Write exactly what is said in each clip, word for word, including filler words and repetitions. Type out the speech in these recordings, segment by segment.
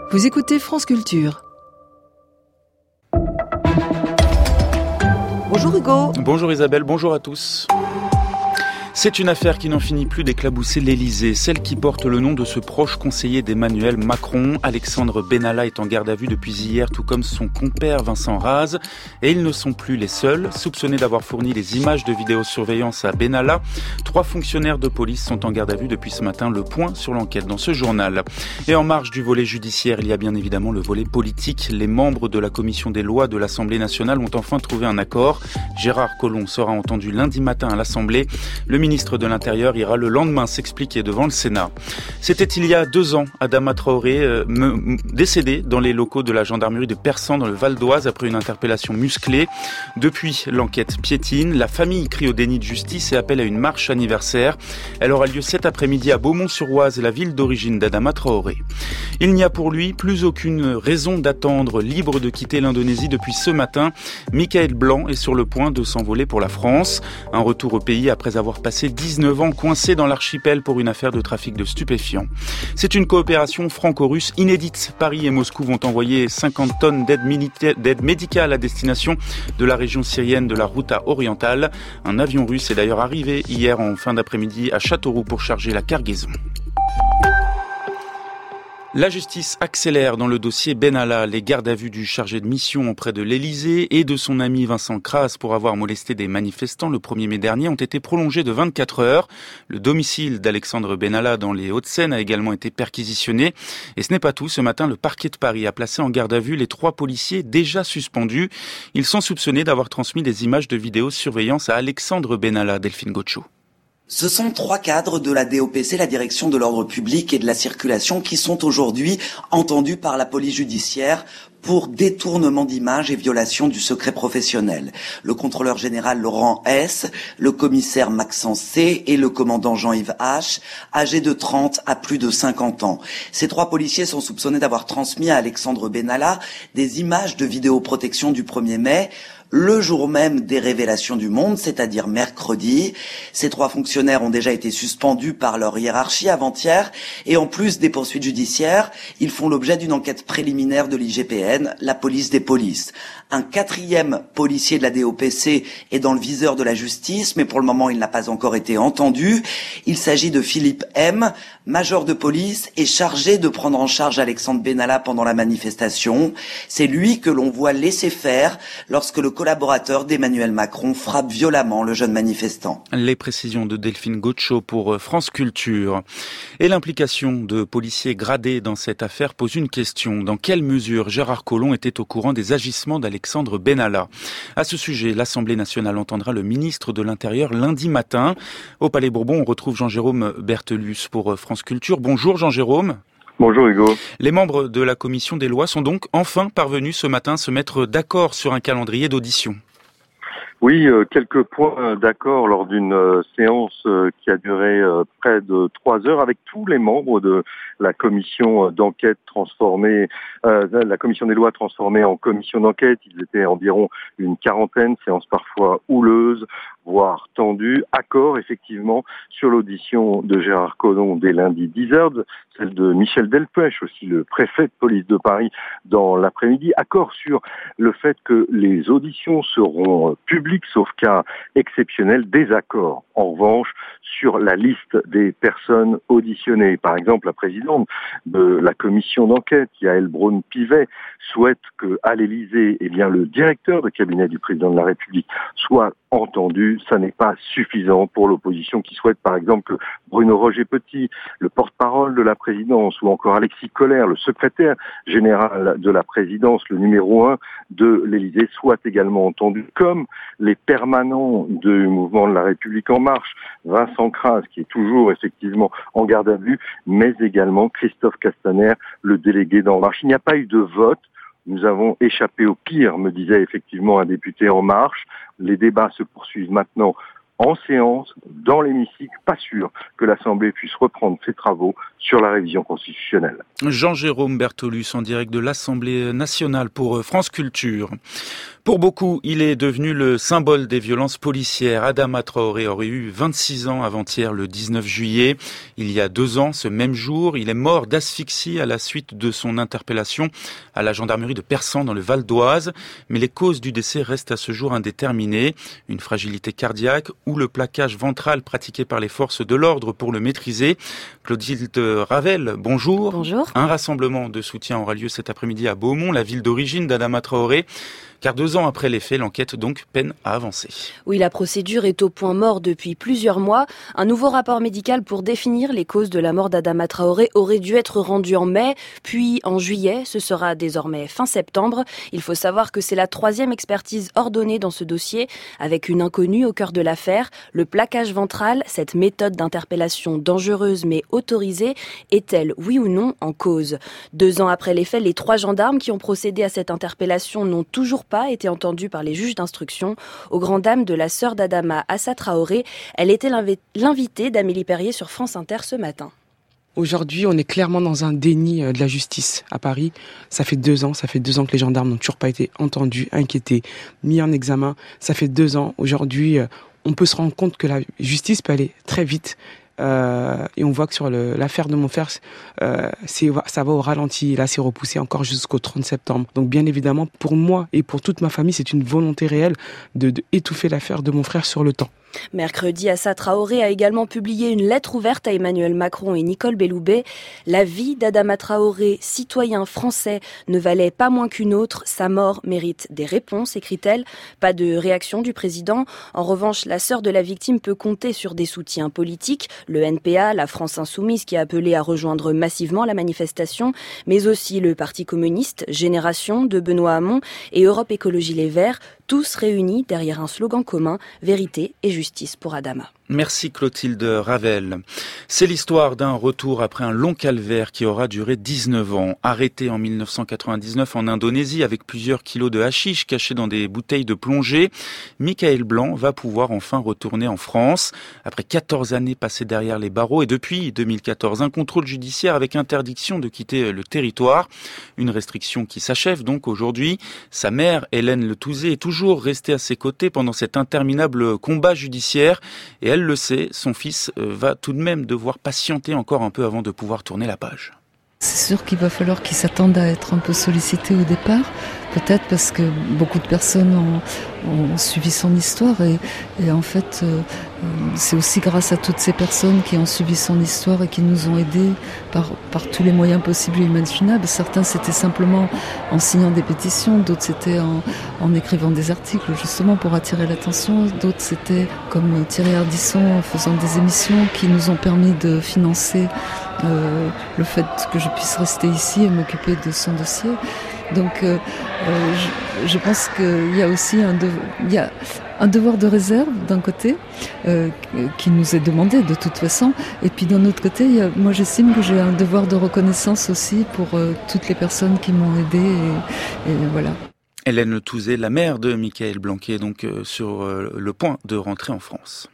Vous écoutez France Culture. Bonjour Hugo. Bonjour Isabelle, bonjour à tous. C'est une affaire qui n'en finit plus d'éclabousser l'Élysée, celle qui porte le nom de ce proche conseiller d'Emmanuel Macron. Alexandre Benalla est en garde à vue depuis hier, tout comme son compère Vincent Raz. Et ils ne sont plus les seuls, soupçonnés d'avoir fourni les images de vidéosurveillance à Benalla. Trois fonctionnaires de police sont en garde à vue depuis ce matin. Le point sur l'enquête dans ce journal. Et en marge du volet judiciaire, il y a bien évidemment le volet politique. Les membres de la commission des lois de l'Assemblée nationale ont enfin trouvé un accord. Gérard Collomb sera entendu lundi matin à l'Assemblée. Le ministre de l'Intérieur ira le lendemain s'expliquer devant le Sénat. C'était il y a deux ans, Adama Traoré, euh, me, décédé dans les locaux de la gendarmerie de Persan dans le Val d'Oise après une interpellation musclée. Depuis, l'enquête piétine. La famille crie au déni de justice et appelle à une marche anniversaire. Elle aura lieu cet après-midi à Beaumont-sur-Oise, la ville d'origine d'Adama Traoré. Il n'y a pour lui plus aucune raison d'attendre. Libre de quitter l'Indonésie depuis ce matin, Michael Blanc est sur le point de s'envoler pour la France. Un retour au pays après avoir passé dix-neuf ans coincé dans l'archipel pour une affaire de trafic de stupéfiants. C'est une coopération franco-russe inédite. Paris et Moscou vont envoyer cinquante tonnes d'aide, militaire, d'aide médicale à destination de la région syrienne de la Ghouta orientale. Un avion russe est d'ailleurs arrivé hier en fin d'après-midi à Châteauroux pour charger la cargaison. La justice accélère dans le dossier Benalla. Les gardes à vue du chargé de mission auprès de l'Élysée et de son ami Vincent Raz pour avoir molesté des manifestants le premier mai dernier ont été prolongés de vingt-quatre heures. Le domicile d'Alexandre Benalla dans les Hauts-de-Seine a également été perquisitionné. Et ce n'est pas tout. Ce matin, le parquet de Paris a placé en garde à vue les trois policiers déjà suspendus. Ils sont soupçonnés d'avoir transmis des images de vidéosurveillance à Alexandre Benalla. Delphine Gaucho. Ce sont trois cadres de la D O P C, la direction de l'ordre public et de la circulation, qui sont aujourd'hui entendus par la police judiciaire pour détournement d'images et violation du secret professionnel. Le contrôleur général Laurent S, le commissaire Maxence C et le commandant Jean-Yves H, âgés de trente à plus de cinquante ans. Ces trois policiers sont soupçonnés d'avoir transmis à Alexandre Benalla des images de vidéoprotection du premier mai, le jour même des révélations du Monde, c'est-à-dire mercredi. Ces trois fonctionnaires ont déjà été suspendus par leur hiérarchie avant-hier et en plus des poursuites judiciaires, ils font l'objet d'une enquête préliminaire de l'I G P N, la police des polices. Un quatrième policier de la D O P C est dans le viseur de la justice, mais pour le moment il n'a pas encore été entendu. Il s'agit de Philippe M, major de police et chargé de prendre en charge Alexandre Benalla pendant la manifestation. C'est lui que l'on voit laisser faire lorsque le collaborateur d'Emmanuel Macron frappe violemment le jeune manifestant. Les précisions de Delphine Gaucho pour France Culture. Et l'implication de policiers gradés dans cette affaire pose une question. Dans quelle mesure Gérard Collomb était au courant des agissements d'Alexandre Benalla? À ce sujet, l'Assemblée nationale entendra le ministre de l'Intérieur lundi matin. Au Palais Bourbon, on retrouve Jean-Jérôme Berthelus pour France Culture. Bonjour Jean-Jérôme. Bonjour Hugo. Les membres de la commission des lois sont donc enfin parvenus ce matin à se mettre d'accord sur un calendrier d'audition. Oui, euh, quelques points d'accord lors d'une euh, séance euh, qui a duré euh, près de trois heures avec tous les membres de la commission d'enquête transformée, euh, la commission des lois transformée en commission d'enquête. Ils étaient environ une quarantaine, séance parfois houleuse, voire tendue. Accord effectivement sur l'audition de Gérard Collomb dès lundi dix heures, celle de Michel Delpech, aussi le préfet de police de Paris, dans l'après-midi. Accord sur le fait que les auditions seront publiques, sauf cas exceptionnel. Désaccord, en revanche, sur la liste des personnes auditionnées. Par exemple, la présidente de la commission d'enquête, Yaël Braun-Pivet, souhaite qu'à l'Élysée, eh bien, le directeur de cabinet du président de la République soit entendu. Ça n'est pas suffisant pour l'opposition qui souhaite, par exemple, que Bruno Roger-Petit, le porte-parole de la présidence, ou encore Alexis Collère, le secrétaire général de la présidence, le numéro un de l'Élysée, soit également entendu, comme les permanents du mouvement de la République En Marche, Vincent Raz, qui est toujours effectivement en garde à vue, mais également Christophe Castaner, le délégué d'En Marche. Il n'y a pas eu de vote. Nous avons échappé au pire, me disait effectivement un député En Marche. Les débats se poursuivent maintenant en séance, dans l'hémicycle. Pas sûr que l'Assemblée puisse reprendre ses travaux sur la révision constitutionnelle. Jean-Jérôme Berthelus en direct de l'Assemblée nationale pour France Culture. Pour beaucoup, il est devenu le symbole des violences policières. Adama Traoré aurait eu vingt-six ans avant-hier, le dix-neuf juillet. Il y a deux ans, ce même jour, il est mort d'asphyxie à la suite de son interpellation à la gendarmerie de Persan dans le Val d'Oise. Mais les causes du décès restent à ce jour indéterminées. Une fragilité cardiaque ou le plaquage ventral pratiqué par les forces de l'ordre pour le maîtriser. Clotilde Ravel, bonjour. Bonjour. Un rassemblement de soutien aura lieu cet après-midi à Beaumont, la ville d'origine d'Adama Traoré. Car deux ans après les faits, l'enquête donc peine à avancer. Oui, la procédure est au point mort depuis plusieurs mois. Un nouveau rapport médical pour définir les causes de la mort d'Adama Traoré aurait dû être rendu en mai, puis en juillet. Ce sera désormais fin septembre. Il faut savoir que c'est la troisième expertise ordonnée dans ce dossier, avec une inconnue au cœur de l'affaire. Le plaquage ventral, cette méthode d'interpellation dangereuse mais autorisée, est-elle, oui ou non, en cause? Deux ans après les faits, les trois gendarmes qui ont procédé à cette interpellation n'ont toujours pas été entendue par les juges d'instruction. Au grand dam de la sœur d'Adama, Assa Traoré, elle était l'invitée d'Amélie Perrier sur France Inter ce matin. Aujourd'hui, on est clairement dans un déni de la justice à Paris. Ça fait deux ans, ça fait deux ans que les gendarmes n'ont toujours pas été entendus, inquiétés, mis en examen. Ça fait deux ans. Aujourd'hui, on peut se rendre compte que la justice peut aller très vite. Euh, et on voit que sur le, l'affaire de mon frère, euh, c'est, ça va au ralenti. Là, c'est repoussé encore jusqu'au trente septembre. Donc, bien évidemment, pour moi et pour toute ma famille, c'est une volonté réelle de, de étouffer l'affaire de mon frère sur le temps. Mercredi, Assa Traoré a également publié une lettre ouverte à Emmanuel Macron et Nicole Belloubet. La vie d'Adama Traoré, citoyen français, ne valait pas moins qu'une autre. Sa mort mérite des réponses, écrit-elle. Pas de réaction du président. En revanche, la sœur de la victime peut compter sur des soutiens politiques. Le N P A, la France Insoumise qui a appelé à rejoindre massivement la manifestation, mais aussi le Parti communiste, Génération de Benoît Hamon et Europe Écologie Les Verts, tous réunis derrière un slogan commun, vérité et justice pour Adama. Merci Clotilde Ravel. C'est l'histoire d'un retour après un long calvaire qui aura duré dix-neuf ans. Arrêté en mille neuf cent quatre-vingt-dix-neuf en Indonésie avec plusieurs kilos de hashish cachés dans des bouteilles de plongée, Michael Blanc va pouvoir enfin retourner en France. Après quatorze années passées derrière les barreaux et depuis deux mille quatorze, un contrôle judiciaire avec interdiction de quitter le territoire. Une restriction qui s'achève donc aujourd'hui. Sa mère, Hélène Letouzé, est toujours restée à ses côtés pendant cet interminable combat judiciaire et elle le sait, son fils va tout de même devoir patienter encore un peu avant de pouvoir tourner la page. C'est sûr qu'il va falloir qu'il s'attende à être un peu sollicité au départ, peut-être parce que beaucoup de personnes ont, ont suivi son histoire et, et en fait euh, c'est aussi grâce à toutes ces personnes qui ont suivi son histoire et qui nous ont aidés par, par tous les moyens possibles et imaginables. Certains c'était simplement en signant des pétitions, d'autres c'était en, en écrivant des articles justement pour attirer l'attention, d'autres c'était comme Thierry Ardisson en faisant des émissions qui nous ont permis de financer Euh, le fait que je puisse rester ici et m'occuper de son dossier. Donc euh, euh, je, je pense qu'il y a aussi un, de, il y a un devoir de réserve d'un côté euh, qui nous est demandé de toute façon, et puis d'un autre côté il y a, moi j'estime que j'ai un devoir de reconnaissance aussi pour euh, toutes les personnes qui m'ont aidé et, et voilà. Hélène Letouzé, la mère de Michael Blanc, est donc euh, sur euh, le point de rentrer en France.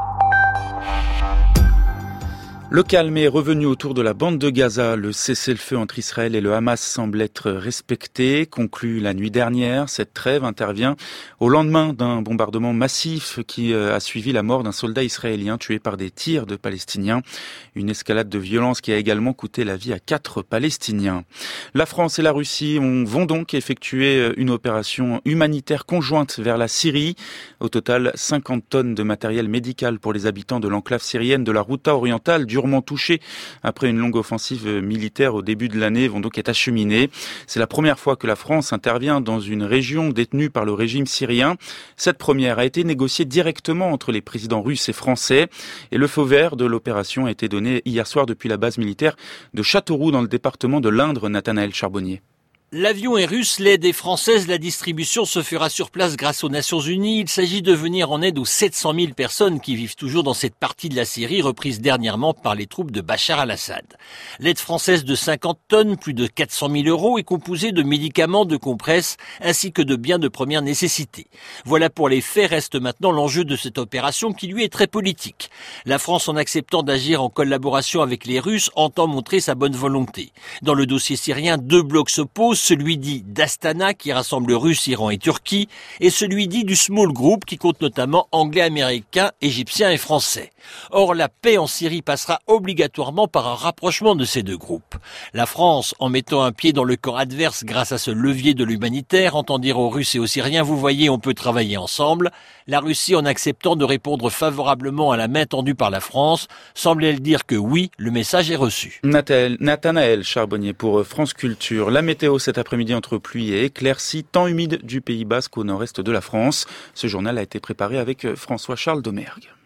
Le calme est revenu autour de la bande de Gaza. Le cessez-le-feu entre Israël et le Hamas semble être respecté. Conclu la nuit dernière, cette trêve intervient au lendemain d'un bombardement massif qui a suivi la mort d'un soldat israélien tué par des tirs de Palestiniens. Une escalade de violence qui a également coûté la vie à quatre Palestiniens. La France et la Russie vont donc effectuer une opération humanitaire conjointe vers la Syrie. Au total, cinquante tonnes de matériel médical pour les habitants de l'enclave syrienne de la Ghouta orientale du durement touchés après une longue offensive militaire au début de l'année vont donc être acheminés. C'est la première fois que la France intervient dans une région détenue par le régime syrien. Cette première a été négociée directement entre les présidents russes et français et le feu vert de l'opération a été donné hier soir depuis la base militaire de Châteauroux dans le département de l'Indre. Nathanaël Charbonnier. L'avion est russe, l'aide est française, la distribution se fera sur place grâce aux Nations Unies. Il s'agit de venir en aide aux sept cent mille personnes qui vivent toujours dans cette partie de la Syrie reprise dernièrement par les troupes de Bachar al-Assad. L'aide française de cinquante tonnes, plus de quatre cent mille euros, est composée de médicaments, de compresses, ainsi que de biens de première nécessité. Voilà pour les faits, reste maintenant l'enjeu de cette opération qui lui est très politique. La France, en acceptant d'agir en collaboration avec les Russes, entend montrer sa bonne volonté. Dans le dossier syrien, deux blocs s'opposent. celui dit d'Astana qui rassemble Russes, Iran et Turquie, et celui dit du Small Group qui compte notamment Anglais, Américains, Égyptiens et Français. Or, la paix en Syrie passera obligatoirement par un rapprochement de ces deux groupes. La France, en mettant un pied dans le camp adverse grâce à ce levier de l'humanitaire, entend dire aux Russes et aux Syriens, vous voyez, on peut travailler ensemble. La Russie, en acceptant de répondre favorablement à la main tendue par la France, semble-t-elle dire que oui, le message est reçu. Nathanaël Charbonnier pour France Culture. La météo cet après-midi entre pluie et éclaircies, temps humide du Pays Basque au nord-est de la France. Ce journal a été préparé avec François-Charles Domergue.